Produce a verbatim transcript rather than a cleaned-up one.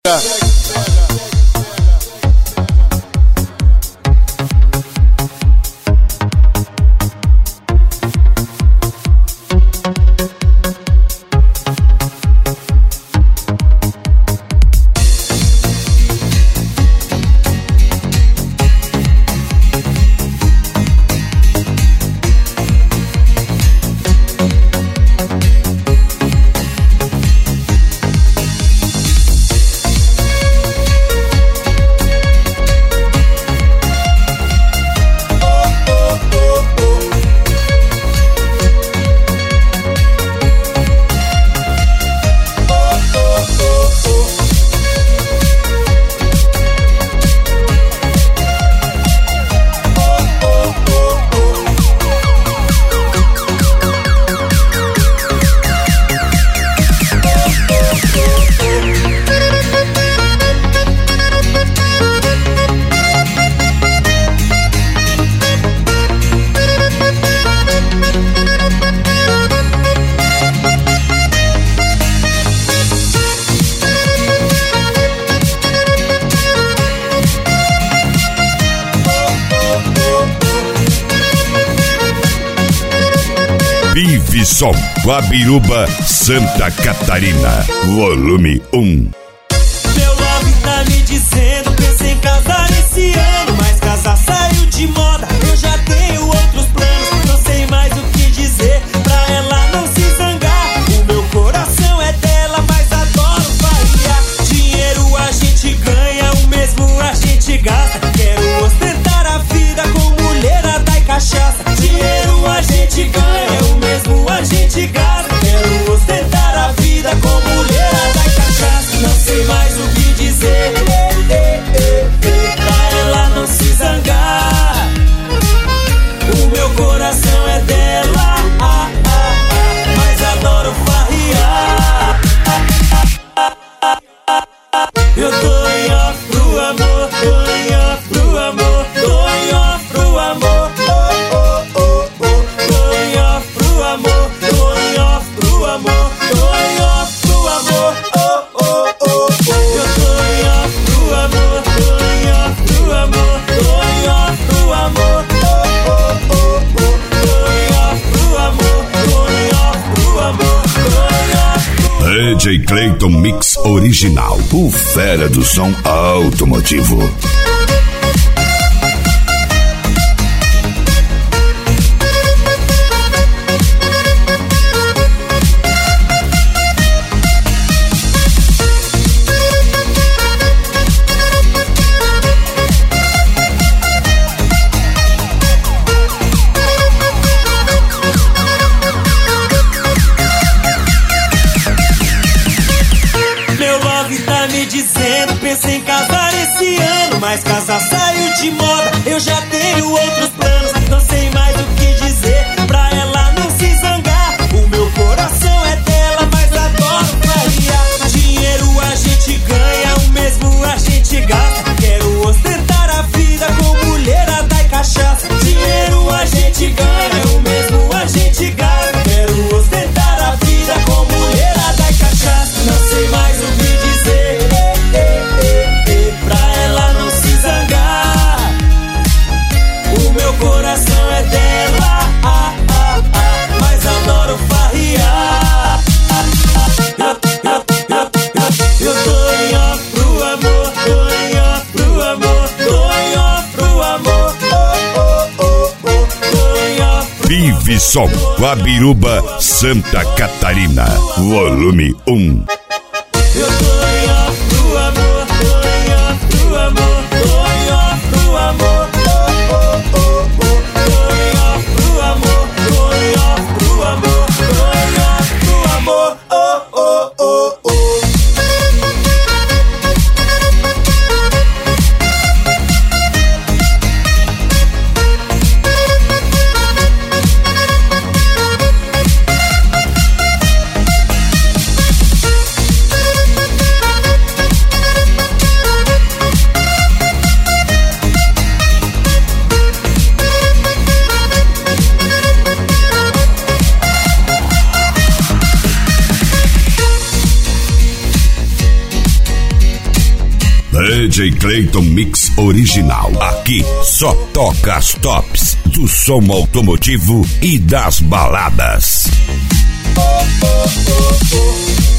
Vivisson, Guabiruba, Santa Catarina, volume um. Meu love tá me dizendo, pensei em casar esse ano, mas casar saiu de moda, eu já tenho outros planos. Não sei mais o que dizer pra ela não se zangar. O meu coração é dela, mas adoro variar. Dinheiro a gente ganha, o mesmo a gente gasta. Quero ostentar a vida com mulherada e cachaça. Dinheiro a gente ganha, o mesmo a gente gasta. Quero ostentar a vida com mulherada e cachaça. Não sei mais o que dizer pra ela não se zangar. O meu coração é dela, ah, ah, ah, mas adoro farrear. Eu tô em off pro amor, tô em off pro amor, tô em off pro amor, oh, oh, oh, oh. Tô em off pro amor, tô em off pro amor, tô em off pro amor, oh, oh, oh, oh. Eu tô em off pro amor, tô em off pro amor, tô em off pro amor, oh, oh, oh, oh. Tô em off pro amor, tô em off pro amor, tô em off pro amor. D J Clayton Mix Original, o fera do som automotivo. Pensei em casar esse ano, mas casar saiu de moda, eu já tenho outros planos. Não sei mais o que dizer pra ela não se zangar. O meu coração é dela, mas adoro variar. Dinheiro a gente ganha, o mesmo a gente gasta. Quero ostentar a vida com mulherada e cachaça. Dinheiro a gente ganha, o mesmo a gente gasta. Quero ostentar a vida com mulherada e cachaça. Não sei mais o que dizer pra ela não se zangar. O meu coração é dela, ah, ah, ah, mas adoro farrear. Eu, eu, eu, eu, eu tô em off pro amor, tô em off pro amor, tô em off pro amor, oh, oh, oh, oh. Tô em off pro Vivisson, Guabiruba, Santa Catarina, volume um. Eu tô em off pro amor, tô em off pro amor, tô em off pro amor, oh, oh, oh, oh. Tô em off pro amor, tô em off pro amor, tô em off pro amor, oh, oh, oh, oh. D J Clayton Mix Original. Aqui só toca as tops do som automotivo e das baladas. Oh, oh, oh, oh.